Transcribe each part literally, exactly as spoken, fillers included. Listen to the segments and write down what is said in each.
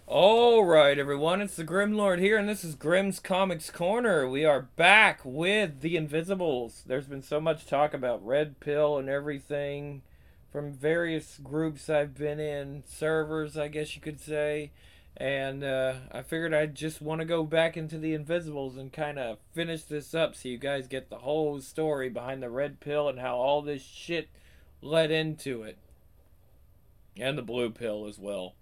Alright, everyone, it's the Grim Lord here, and this is Grimm's Comics Corner. We are back with The Invisibles. There's been so much talk about Red Pill and everything from various groups I've been in, servers, I guess you could say. And uh, I figured I'd just want to go back into The Invisibles and kind of finish this up so you guys get the whole story behind the Red Pill and how all this shit led into it. And the Blue Pill as well.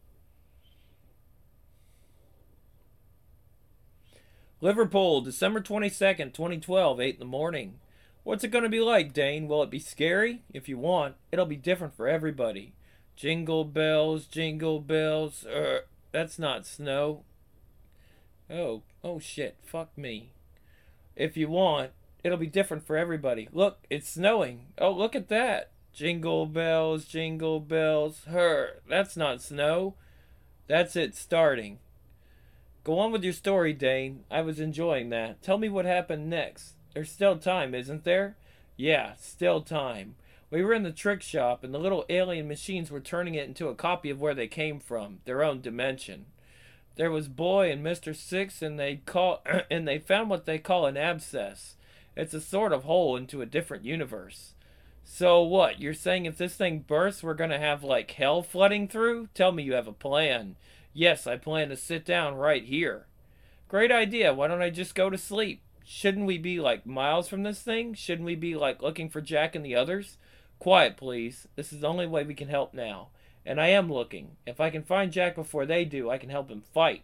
Liverpool, December twenty-second, twenty twelve, eight in the morning. What's it going to be like, Dane? Will it be scary? If you want, it'll be different for everybody. Jingle bells, jingle bells. Er, that's not snow. Oh, oh shit, fuck me. If you want, it'll be different for everybody. Look, it's snowing. Oh, look at that. Jingle bells, jingle bells. Her, that's not snow. That's it starting. Go on with your story, Dane. I was enjoying that. Tell me what happened next. There's still time, isn't there? Yeah, still time. We were in the trick shop, and the little alien machines were turning it into a copy of where they came from, their own dimension. There was Boy and Mister Six, and they call and they found what they call an abscess. It's a sort of hole into a different universe. So what? You're saying if this thing bursts, we're gonna have like hell flooding through? Tell me you have a plan. Yes, I plan to sit down right here. Great idea. Why don't I just go to sleep? Shouldn't we be like miles from this thing? Shouldn't we be like looking for Jack and the others? Quiet, please. This is the only way we can help now. And I am looking. If I can find Jack before they do, I can help him fight.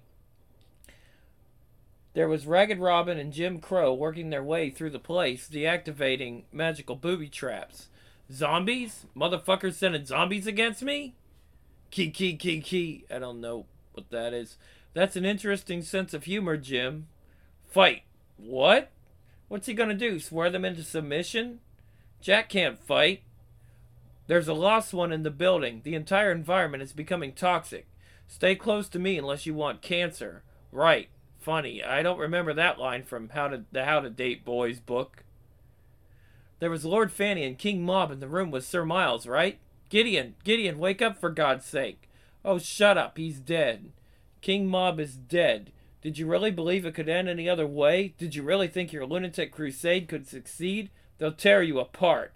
There was Ragged Robin and Jim Crow working their way through the place, deactivating magical booby traps. Zombies? Motherfuckers sending zombies against me? Key, key, key, key. I don't know what that is. That's an interesting sense of humor, Jim. Fight. What? What's he gonna do? Swear them into submission? Jack can't fight. There's a lost one in the building. The entire environment is becoming toxic. Stay close to me unless you want cancer. Right. Funny. I don't remember that line from How to the How to Date Boys book. There was Lord Fanny and King Mob in the room with Sir Miles, right? Gideon, Gideon, wake up for God's sake. Oh, shut up. He's dead. King Mob is dead. Did you really believe it could end any other way? Did you really think your lunatic crusade could succeed? They'll tear you apart.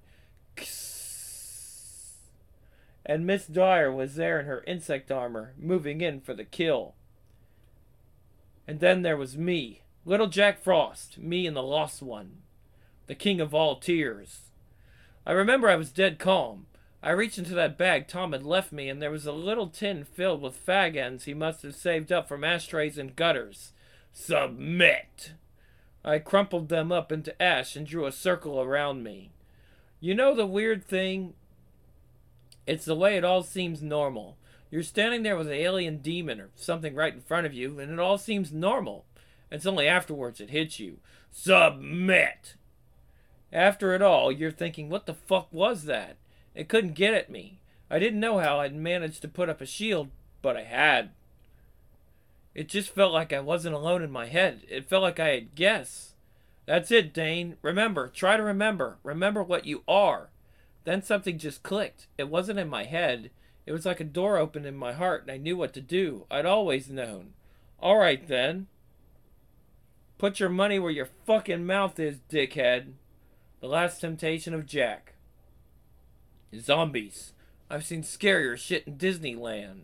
And Miss Dyer was there in her insect armor, moving in for the kill. And then there was me, little Jack Frost, me and the Lost One, the king of all tears. I remember I was dead calm. I reached into that bag Tom had left me, and there was a little tin filled with fag ends he must have saved up from ashtrays and gutters. Submit! I crumpled them up into ash and drew a circle around me. You know the weird thing? It's the way it all seems normal. You're standing there with an alien demon or something right in front of you, and it all seems normal. It's only afterwards it hits you. Submit! After it all, you're thinking, what the fuck was that? It couldn't get at me. I didn't know how I'd managed to put up a shield, but I had. It just felt like I wasn't alone in my head. It felt like I had guessed. That's it, Dane. Remember. Try to remember. Remember what you are. Then something just clicked. It wasn't in my head. It was like a door opened in my heart, and I knew what to do. I'd always known. All right, then. Put your money where your fucking mouth is, dickhead. The Last Temptation of Jack. Zombies. I've seen scarier shit in Disneyland.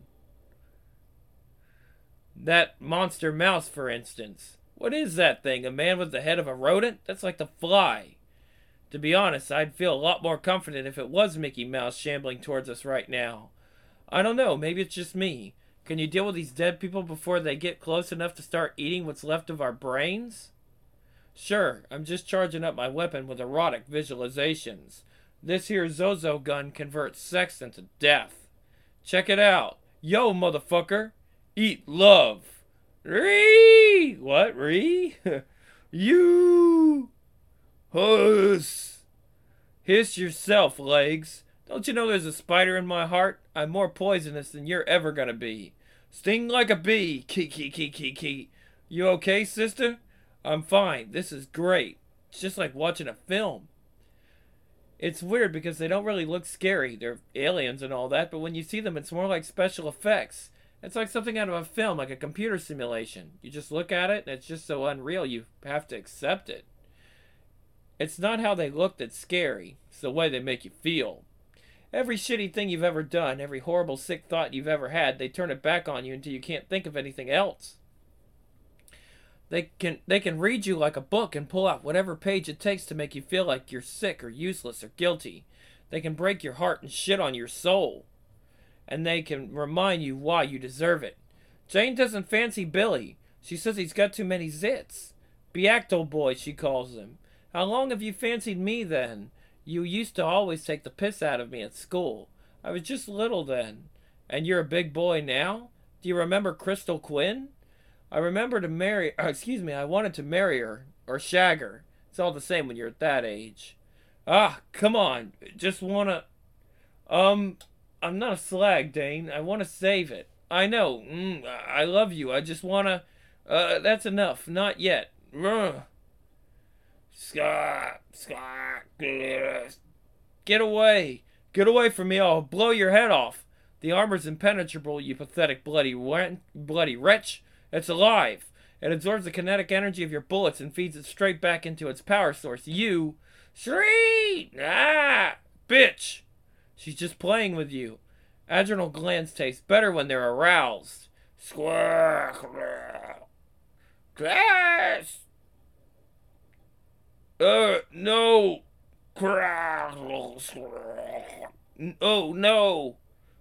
That monster mouse, for instance. What is that thing? A man with the head of a rodent? That's like the Fly. To be honest, I'd feel a lot more confident if it was Mickey Mouse shambling towards us right now. I don't know, maybe it's just me. Can you deal with these dead people before they get close enough to start eating what's left of our brains? Sure, I'm just charging up my weapon with erotic visualizations. This here Zozo gun converts sex into death. Check it out. Yo, motherfucker. Eat love. Ree! What, Ree? You! Huss! Hiss yourself, legs. Don't you know there's a spider in my heart? I'm more poisonous than you're ever gonna be. Sting like a bee. Kee kee kee kee kee. You okay, sister? I'm fine. This is great. It's just like watching a film. It's weird because they don't really look scary. They're aliens and all that, but when you see them, it's more like special effects. It's like something out of a film, like a computer simulation. You just look at it and it's just so unreal you have to accept it. It's not how they look that's scary, it's the way they make you feel. Every shitty thing you've ever done, every horrible sick thought you've ever had, they turn it back on you until you can't think of anything else. They can they can read you like a book and pull out whatever page it takes to make you feel like you're sick or useless or guilty. They can break your heart and shit on your soul. And they can remind you why you deserve it. Jane doesn't fancy Billy. She says he's got too many zits. Beacto boy, she calls him. How long have you fancied me then? You used to always take the piss out of me at school. I was just little then. And you're a big boy now? Do you remember Crystal Quinn? I remember to marry, uh, excuse me, I wanted to marry her, or shag her. It's all the same when you're at that age. Ah, come on, just wanna, um, I'm not a slag, Dane, I wanna save it. I know, mm, I love you, I just wanna, uh, that's enough, not yet. Ugh. Scott, Scott, get away, get away from me, I'll blow your head off. The armor's impenetrable, you pathetic bloody, bloody wretch. It's alive. It absorbs the kinetic energy of your bullets and feeds it straight back into its power source. You... Shriek! Ah! Bitch! She's just playing with you. Adrenal glands taste better when they're aroused. Squawk! Class! Uh, no! Oh, no!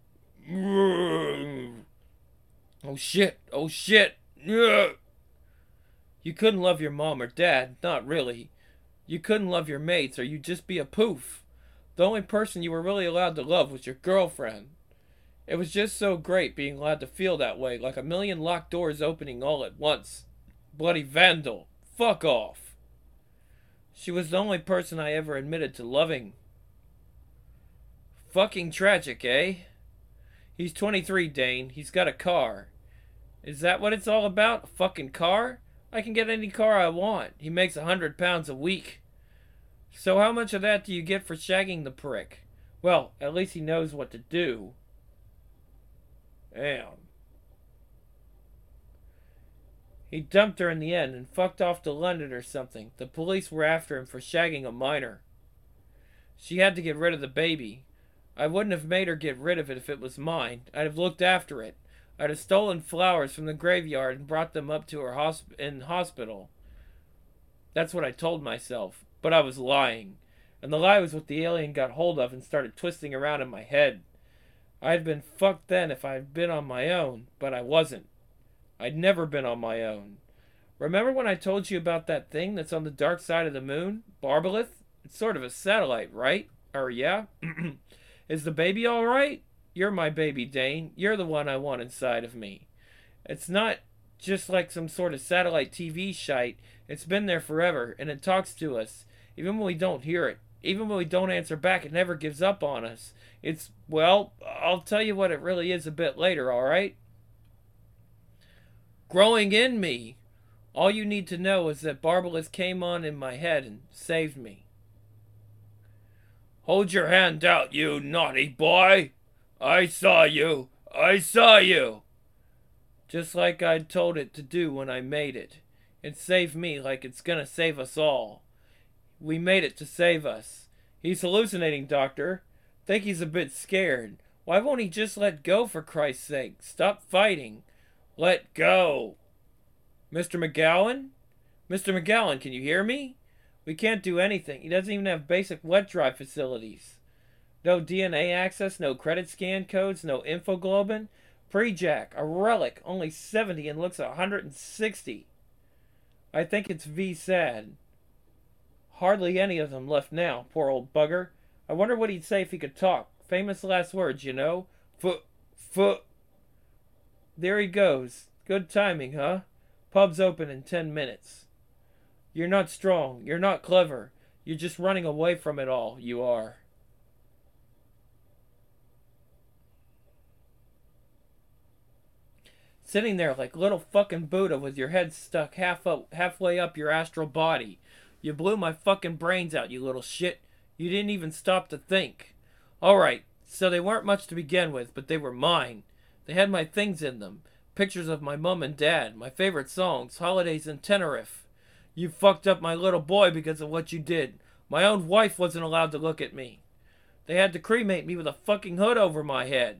Oh, shit! Oh, shit! You couldn't love your mom or dad, not really. You couldn't love your mates, or you'd just be a poof. The only person you were really allowed to love was your girlfriend. It was just so great being allowed to feel that way, like a million locked doors opening all at once. Bloody vandal. Fuck off. She was the only person I ever admitted to loving. Fucking tragic, eh? He's twenty-three, Dane. He's got a car. Is that what it's all about? A fucking car? I can get any car I want. He makes a hundred pounds a week. So how much of that do you get for shagging the prick? Well, at least he knows what to do. Damn. He dumped her in the end and fucked off to London or something. The police were after him for shagging a minor. She had to get rid of the baby. I wouldn't have made her get rid of it if it was mine. I'd have looked after it. I'd have stolen flowers from the graveyard and brought them up to her hosp- in hospital. That's what I told myself. But I was lying. And the lie was what the alien got hold of and started twisting around in my head. I'd been fucked then if I'd been on my own, but I wasn't. I'd never been on my own. Remember when I told you about that thing that's on the dark side of the moon? Barbalith? It's sort of a satellite, right? Or yeah? Is the baby all right? You're my baby, Dane. You're the one I want inside of me. It's not just like some sort of satellite T V shite. It's been there forever, and it talks to us. Even when we don't hear it. Even when we don't answer back, it never gives up on us. It's, well, I'll tell you what it really is a bit later, alright? Growing in me. All you need to know is that Barbalith came on in my head and saved me. Hold your hand out, you naughty boy. I saw you. I saw you. Just like I'd told it to do when I made it. It saved me like it's gonna save us all. We made it to save us. He's hallucinating, Doctor. Think he's a bit scared. Why won't he just let go, for Christ's sake? Stop fighting. Let go. Mister McGowan? Mister McGowan, can you hear me? We can't do anything. He doesn't even have basic wet drive facilities. No D N A access, no credit scan codes, no infoglobin. Pre-Jack, a relic, only seventy and looks one hundred sixty. I think it's V-Sad. Hardly any of them left now, poor old bugger. I wonder what he'd say if he could talk. Famous last words, you know. F, f. There he goes. Good timing, huh? Pub's open in ten minutes. You're not strong. You're not clever. You're just running away from it all, you are. Sitting there like little fucking Buddha with your head stuck half up, halfway up your astral body. You blew my fucking brains out, you little shit. You didn't even stop to think. Alright, so they weren't much to begin with, but they were mine. They had my things in them. Pictures of my mom and dad, my favorite songs, holidays in Tenerife. You fucked up my little boy because of what you did. My own wife wasn't allowed to look at me. They had to cremate me with a fucking hood over my head.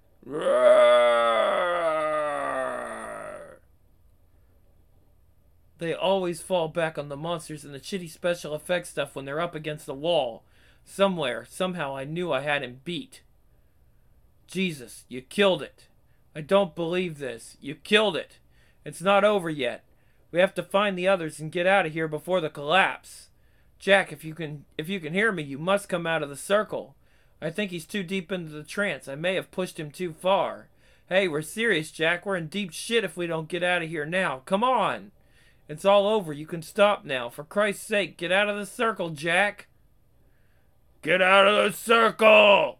They always fall back on the monsters and the shitty special effects stuff when they're up against the wall. Somewhere, somehow I knew I had him beat. Jesus, you killed it. I don't believe this. You killed it. It's not over yet. We have to find the others and get out of here before the collapse. Jack, if you can if you can hear me, you must come out of the circle. I think he's too deep into the trance. I may have pushed him too far. Hey, we're serious, Jack. We're in deep shit if we don't get out of here now. Come on. It's all over. You can stop now. For Christ's sake, get out of the circle, Jack. Get out of the circle!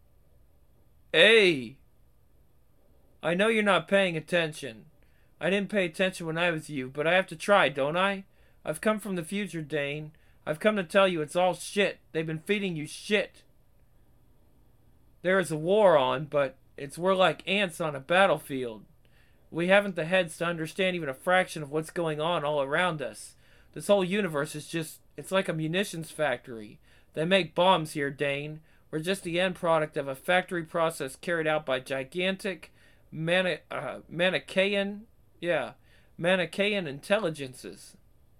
Hey. I know you're not paying attention. I didn't pay attention when I was you, but I have to try, don't I? I've come from the future, Dane. I've come to tell you it's all shit. They've been feeding you shit. There is a war on, but it's we're like ants on a battlefield. We haven't the heads to understand even a fraction of what's going on all around us. This whole universe is just, it's like a munitions factory. They make bombs here, Dane. We're just the end product of a factory process carried out by gigantic Mani- uh, Manichaean, yeah, Manichaean intelligences.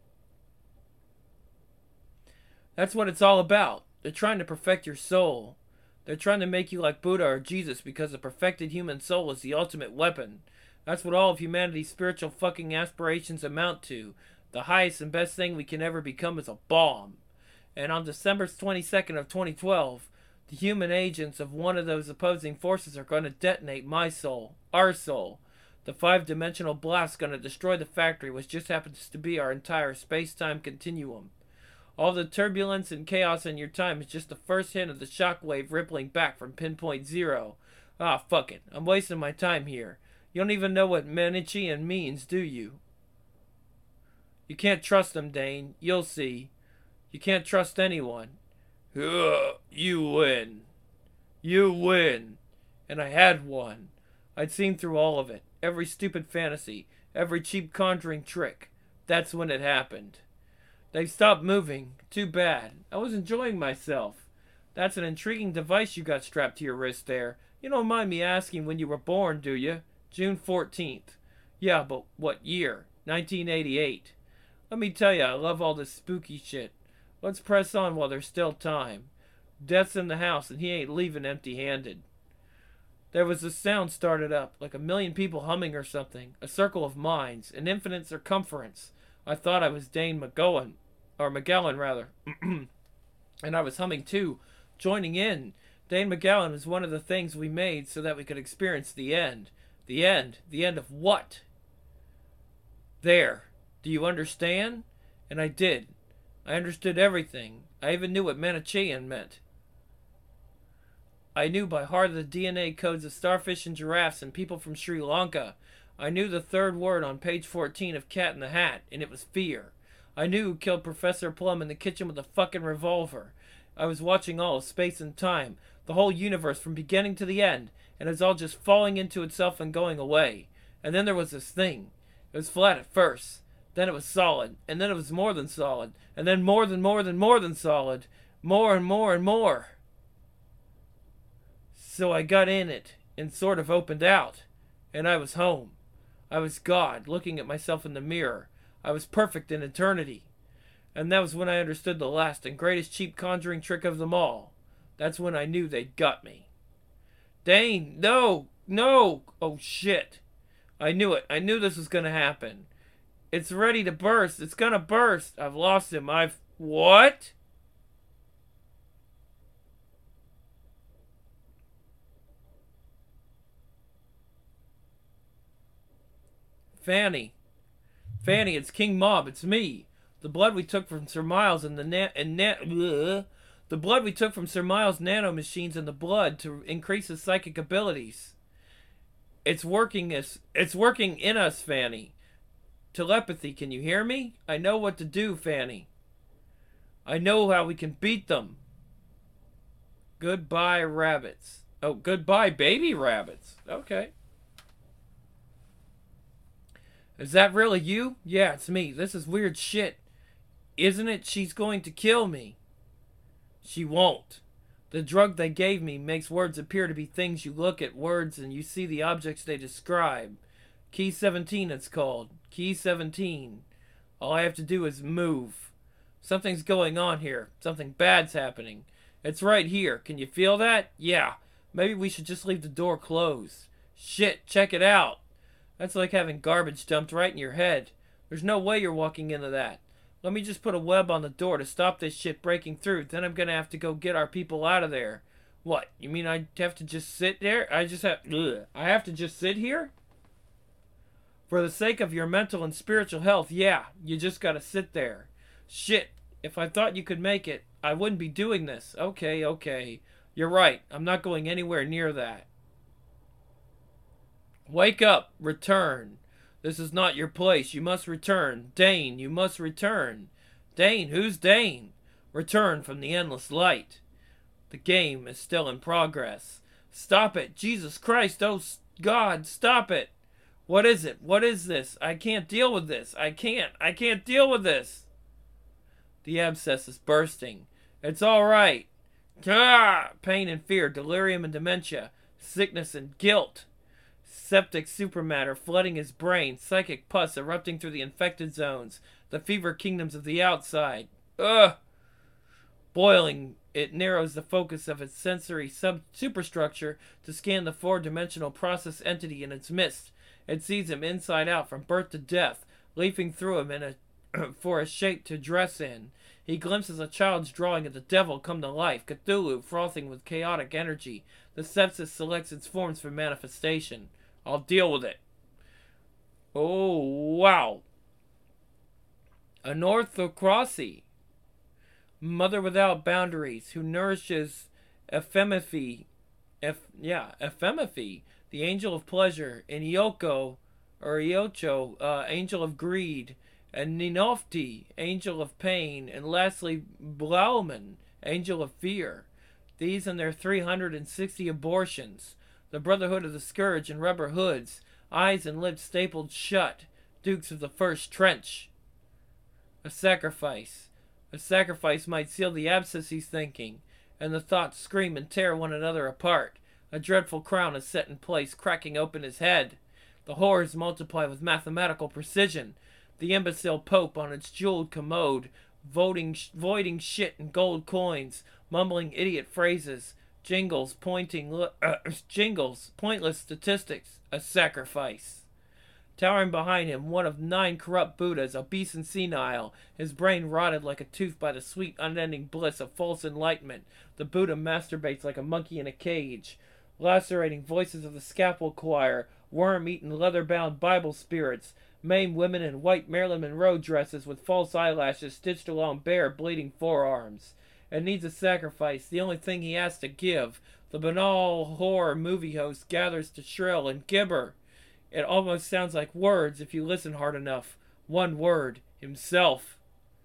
That's what it's all about. They're trying to perfect your soul. They're trying to make you like Buddha or Jesus because a perfected human soul is the ultimate weapon. That's what all of humanity's spiritual fucking aspirations amount to. The highest and best thing we can ever become is a bomb. And on December twenty-second of twenty twelve, the human agents of one of those opposing forces are going to detonate my soul, our soul. The five-dimensional blast's going to destroy the factory, which just happens to be our entire space-time continuum. All the turbulence and chaos in your time is just the first hint of the shockwave rippling back from pinpoint zero. Ah, fuck it. I'm wasting my time here. You don't even know what Manichaean means, do you? You can't trust them, Dane. You'll see. You can't trust anyone. You win. You win. And I had one. I'd seen through all of it. Every stupid fantasy. Every cheap conjuring trick. That's when it happened. They stopped moving. Too bad. I was enjoying myself. That's an intriguing device you got strapped to your wrist there. You don't mind me asking when you were born, do you? June fourteenth. Yeah, but what year? nineteen eighty-eight. Let me tell you, I love all this spooky shit. Let's press on while there's still time. Death's in the house and he ain't leaving empty-handed. There was a sound started up, like a million people humming or something. A circle of minds, an infinite circumference. I thought I was Dane McGowan, or McGowan rather. And I was humming too, joining in. Dane McGowan was one of the things we made so that we could experience the end. The end? The end of what? There. Do you understand? And I did. I understood everything. I even knew what Manichaean meant. I knew by heart the D N A codes of starfish and giraffes and people from Sri Lanka. I knew the third word on page fourteen of Cat in the Hat, and it was fear. I knew who killed Professor Plum in the kitchen with a fucking revolver. I was watching all of space and time, the whole universe from beginning to the end, and it was all just falling into itself and going away. And then there was this thing. It was flat at first. Then it was solid, and then it was more than solid, and then more than more than more than solid. More and more and more. So I got in it, and sort of opened out, and I was home. I was God, looking at myself in the mirror. I was perfect in eternity. And that was when I understood the last and greatest cheap conjuring trick of them all. That's when I knew they'd got me. Dane, no, no, oh shit. I knew it, I knew this was gonna happen. It's ready to burst, it's gonna burst. I've lost him, I've, what? Fanny. Fanny, it's King Mob, it's me. The blood we took from Sir Miles and the na- and na- bleh. The blood we took from Sir Miles' nanomachines in the blood to increase his psychic abilities. It's working as it's working in us, Fanny. Telepathy, can you hear me? I know what to do, Fanny. I know how we can beat them. Goodbye, rabbits. Oh, goodbye, baby rabbits. Okay. Is that really you? Yeah, it's me. This is weird shit. Isn't it she's going to kill me? She won't. The drug they gave me makes words appear to be things you look at words and you see the objects they describe. Key seventeen it's called. Key seventeen. All I have to do is move. Something's going on here. Something bad's happening. It's right here. Can you feel that? Yeah. Maybe we should just leave the door closed. Shit, check it out. That's like having garbage dumped right in your head. There's no way you're walking into that. Let me just put a web on the door to stop this shit breaking through. Then I'm gonna have to go get our people out of there. What? You mean I have to just sit there? I just have... Ugh. I have to just sit here? For the sake of your mental and spiritual health, yeah. You just gotta sit there. Shit. If I thought you could make it, I wouldn't be doing this. Okay, okay. You're right. I'm not going anywhere near that. Wake up. Return. This is not your place. You must return. Dane, you must return. Dane, who's Dane? Return from the endless light. The game is still in progress. Stop it. Jesus Christ. Oh, God, stop it. What is it? What is this? I can't deal with this. I can't. I can't deal with this. The abscess is bursting. It's all right. Ah! Pain and fear, delirium and dementia, sickness and guilt. Septic supermatter flooding his brain, psychic pus erupting through the infected zones, the fever kingdoms of the outside. Ugh! Boiling, it narrows the focus of its sensory sub superstructure to scan the four-dimensional process entity in its midst. It sees him inside out from birth to death, leaping through him in a for a shape to dress in. He glimpses a child's drawing of the devil come to life, Cthulhu frothing with chaotic energy. The sepsis selects its forms for manifestation. I'll deal with it. Oh, wow. Anorthocracy. Mother without boundaries, who nourishes Ephemephi. Eph, yeah, Ephemephi, the angel of pleasure, and Ioko, or Iocho, uh, angel of greed, and Ninofti, angel of pain, and lastly Blauman, angel of fear. These and their three hundred sixty abortions, the Brotherhood of the Scourge in rubber hoods, eyes and lips stapled shut, dukes of the first trench. A sacrifice. A sacrifice might seal the abscess he's thinking, and the thoughts scream and tear one another apart. A dreadful crown is set in place, cracking open his head. The horrors multiply with mathematical precision. The imbecile Pope on its jeweled commode, voting, voiding shit in gold coins, mumbling idiot phrases, jingles, pointing, uh, jingles, pointless statistics, a sacrifice. Towering behind him, one of nine corrupt Buddhas, obese and senile, his brain rotted like a tooth by the sweet, unending bliss of false enlightenment. The Buddha masturbates like a monkey in a cage. Lacerating voices of the scaffold choir, worm-eaten, leather-bound Bible spirits, maimed women in white Marilyn Monroe dresses with false eyelashes stitched along bare, bleeding forearms. It needs a sacrifice, the only thing he has to give. The banal horror movie host gathers to shrill and gibber. It almost sounds like words if you listen hard enough. One word. Himself.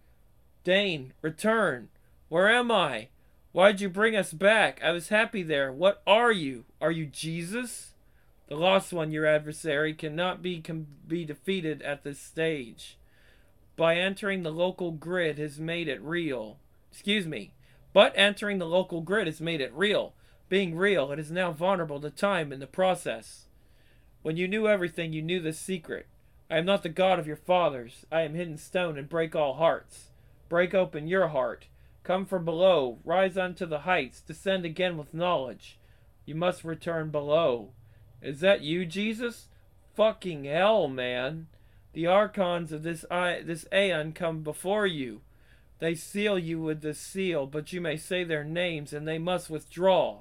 Dane, return. Where am I? Why'd you bring us back? I was happy there. What are you? Are you Jesus? The lost one, your adversary, cannot be can be defeated at this stage. By entering the local grid has made it real. Excuse me. But entering the local grid has made it real. Being real, it is now vulnerable to time in the process. When you knew everything, you knew this secret. I am not the God of your fathers. I am hidden stone and break all hearts. Break open your heart. Come from below. Rise unto the heights. Descend again with knowledge. You must return below. Is that you, Jesus? Fucking hell, man. The archons of this I this aeon come before you. They seal you with this seal, but you may say their names and they must withdraw.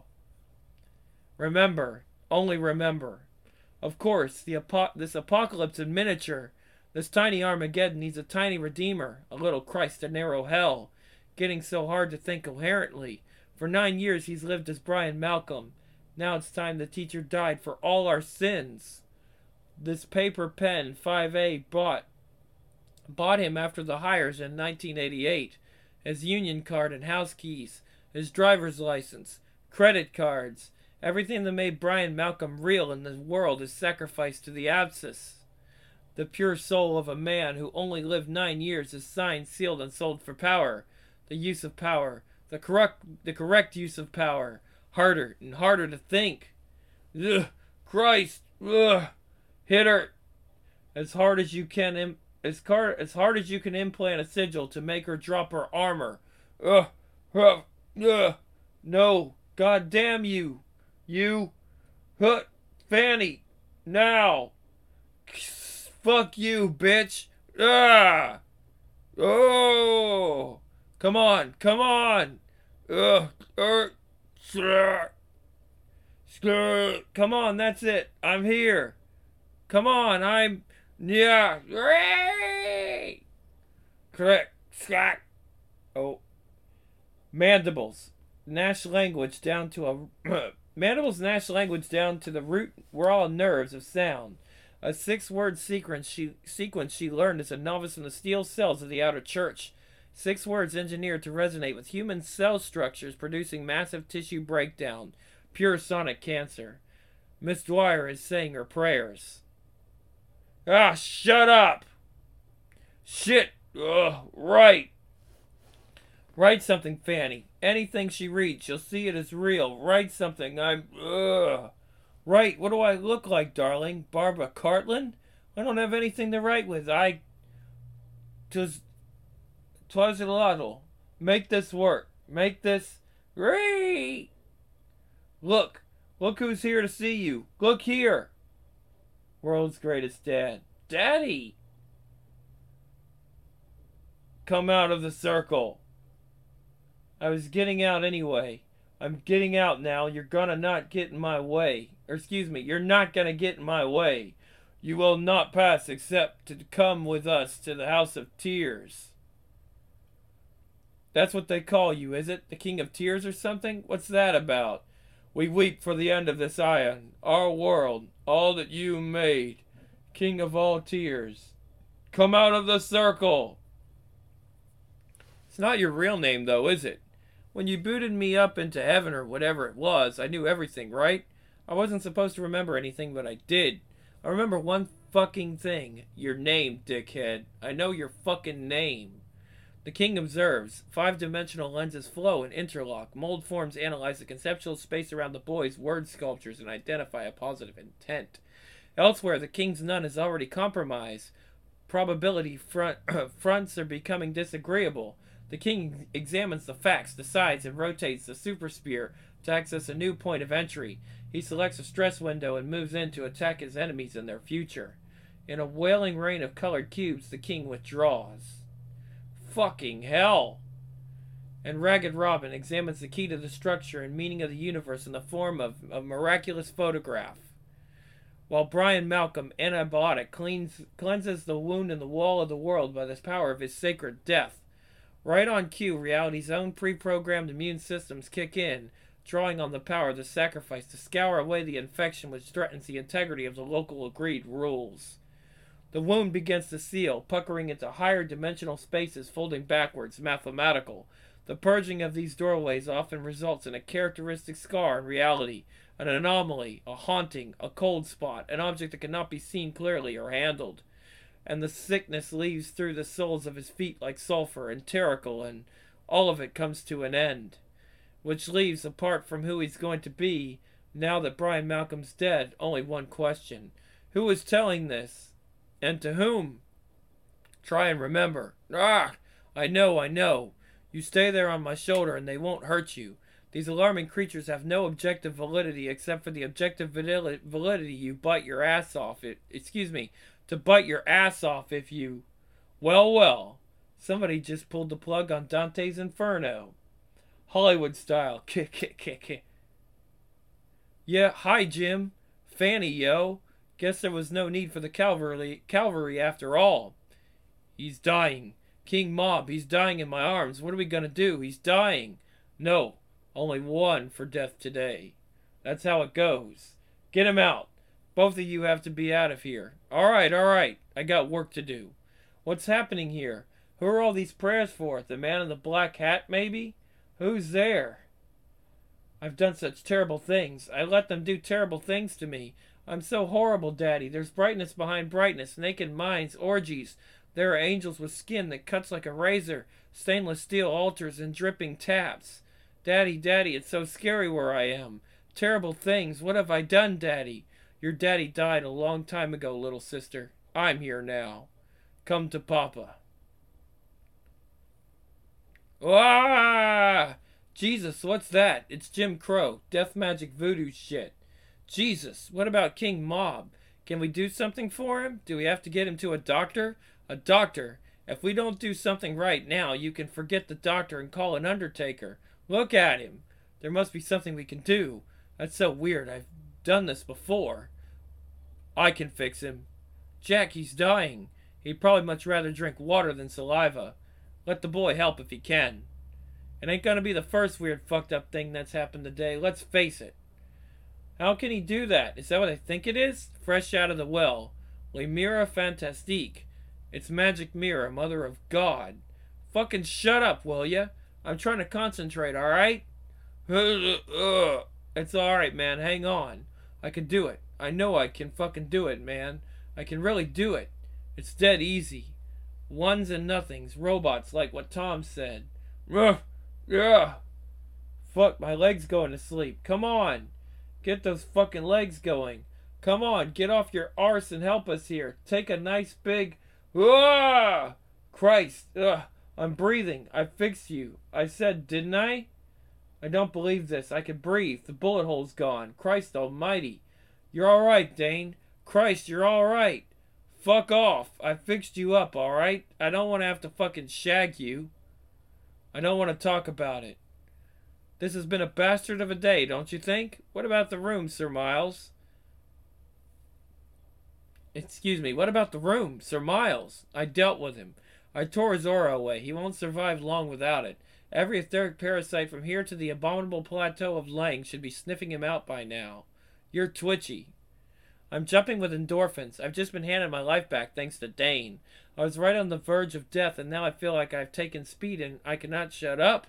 Remember, only remember. Of course, the apo- this apocalypse in miniature, this tiny Armageddon needs a tiny redeemer, a little Christ, a narrow hell, getting so hard to think coherently. For nine years he's lived as Brian Malcolm. Now it's time the teacher died for all our sins. This paper pen, five A, bought, bought him after the hires in nineteen eighty-eight. His union card and house keys, his driver's license, credit cards, everything that made Brian Malcolm real in the world is sacrificed to the abscess. The pure soul of a man who only lived nine years is signed, sealed, and sold for power. The use of power. The correct, the correct use of power. Harder and harder to think. Ugh, Christ. Ugh. Hit her. As hard as you can, Im- as, car- as hard as you can implant a sigil to make her drop her armor. Ugh. Ugh. Ugh. No. God damn you. You. Huh. Fanny. Now. Fuck you, bitch. Ah. Oh. Come on. Come on. Ugh. Ugh. Come on, that's it. I'm here. Come on, I'm... Yeah. Correct. Slack. Oh. Mandibles. Nash language down to a... Mandibles Nash language down to the root raw nerves of sound. A six-word sequence she, sequence she learned as a novice in the steel cells of the outer church. Six words engineered to resonate with human cell structures, producing massive tissue breakdown. Pure sonic cancer. Miss Dwyer is saying her prayers. Ah, shut up! Shit! Ugh, right! Write something, Fanny. Anything she reads, you'll see it as real. Write something. I'm... Ugh. Write. What do I look like, darling? Barbara Cartland? I don't have anything to write with. I... Twas... Twas a little. Make this work. Make this... Great! Look. Look who's here to see you. Look here. World's greatest dad. Daddy! Come out of the circle. I was getting out anyway. I'm getting out now. You're gonna not get in my way. Or excuse me, you're not gonna get in my way. You will not pass except to come with us to the House of Tears. That's what they call you, is it? The King of Tears or something? What's that about? We weep for the end of this ion, our world, all that you made, King of all tears. Come out of the circle! It's not your real name, though, is it? When you booted me up into heaven or whatever it was, I knew everything, right? I wasn't supposed to remember anything, but I did. I remember one fucking thing. Your name, dickhead. I know your fucking name. The king observes. Five-dimensional lenses flow and interlock. Mold forms analyze the conceptual space around the boy's word sculptures and identify a positive intent. Elsewhere, the king's nun is already compromised. Probability front, fronts are becoming disagreeable. The king examines the facts, decides, and rotates the super spear to access a new point of entry. He selects a stress window and moves in to attack his enemies in their future. In a wailing rain of colored cubes, the king withdraws. Fucking hell! And Ragged Robin examines the key to the structure and meaning of the universe in the form of a miraculous photograph. While Brian Malcolm, antibiotic, cleans, cleanses the wound in the wall of the world by the power of his sacred death. Right on cue, reality's own pre-programmed immune systems kick in, drawing on the power of the sacrifice to scour away the infection which threatens the integrity of the local agreed rules. The wound begins to seal, puckering into higher dimensional spaces, folding backwards, mathematical. The purging of these doorways often results in a characteristic scar in reality, an anomaly, a haunting, a cold spot, an object that cannot be seen clearly or handled. And the sickness leaves through the soles of his feet like sulfur and terrical, and all of it comes to an end. Which leaves, apart from who he's going to be, now that Brian Malcolm's dead, only one question. Who is telling this? And to whom? Try and remember. Ah! I know, I know. You stay there on my shoulder and they won't hurt you. These alarming creatures have no objective validity except for the objective validity you bite your ass off. It, excuse me, to bite your ass off if you... Well, well. Somebody just pulled the plug on Dante's Inferno. Hollywood style. Yeah, hi, Jim. Fanny, yo. Guess there was no need for the cavalry, cavalry after all. He's dying. King Mob, he's dying in my arms. What are we gonna do? He's dying. No, only one for death today. That's how it goes. Get him out. Both of you have to be out of here. All right, all right. I got work to do. What's happening here? Who are all these prayers for? The man in the black hat, maybe? Who's there? I've done such terrible things. I let them do terrible things to me. I'm so horrible, Daddy. There's brightness behind brightness, naked minds, orgies. There are angels with skin that cuts like a razor, stainless steel altars, and dripping taps. Daddy, Daddy, it's so scary where I am. Terrible things. What have I done, Daddy? Your daddy died a long time ago, little sister. I'm here now. Come to Papa. Ah! Jesus, what's that? It's Jim Crow. Death magic voodoo shit. Jesus, what about King Mob? Can we do something for him? Do we have to get him to a doctor? A doctor? If we don't do something right now, you can forget the doctor and call an undertaker. Look at him. There must be something we can do. That's so weird. I've done this before. I can fix him. Jack, he's dying. He'd probably much rather drink water than saliva. Let the boy help if he can. It ain't gonna be the first weird fucked up thing that's happened today. Let's face it. How can he do that? Is that what I think it is? Fresh out of the well. Le Mira Fantastique. It's Magic Mirror, Mother of God. Fucking shut up, will ya? I'm trying to concentrate, alright? It's alright, man. Hang on. I can do it. I know I can fucking do it, man. I can really do it. It's dead easy. Ones and nothings. Robots, like what Tom said. Ugh. Yeah. Fuck, my leg's going to sleep. Come on. Get those fucking legs going. Come on, get off your arse and help us here. Take a nice big... Ah! Christ. Ugh. I'm breathing. I fixed you. I said, didn't I? I don't believe this. I can breathe. The bullet hole's gone. Christ almighty. You're alright, Dane. Christ, you're alright. Fuck off. I fixed you up, alright? I don't want to have to fucking shag you. I don't want to talk about it. This has been a bastard of a day, don't you think? What about the room, Sir Miles? Excuse me, what about the room, Sir Miles? I dealt with him. I tore his aura away. He won't survive long without it. Every etheric parasite from here to the abominable plateau of Lang should be sniffing him out by now. You're twitchy. I'm jumping with endorphins. I've just been handed my life back thanks to Dane. I was right on the verge of death, and now I feel like I've taken speed and I cannot shut up.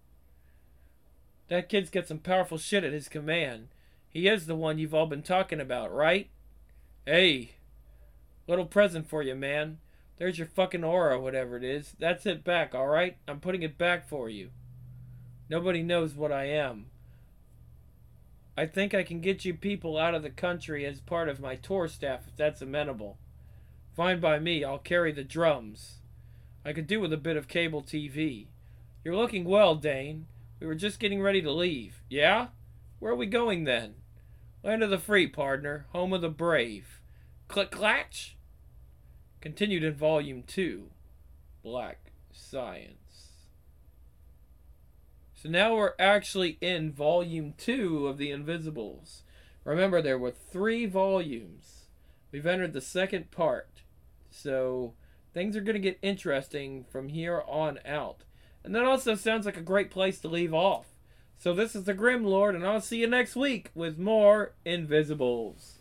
That kid's got some powerful shit at his command. He is the one you've all been talking about, right? Hey, little present for you, man. There's your fucking aura, whatever it is. That's it back, alright? I'm putting it back for you. Nobody knows what I am. I think I can get you people out of the country as part of my tour staff if that's amenable. Fine by me, I'll carry the drums. I could do with a bit of cable T V. You're looking well, Dane. We were just getting ready to leave. Yeah? Where are we going then? Land of the free, partner. Home of the brave. Click-clatch? Continued in Volume two. Black Science. So now we're actually in Volume two of The Invisibles. Remember, there were three volumes. We've entered the second part. So things are going to get interesting from here on out. And that also sounds like a great place to leave off. So this is the Grim Lord, and I'll see you next week with more Invisibles.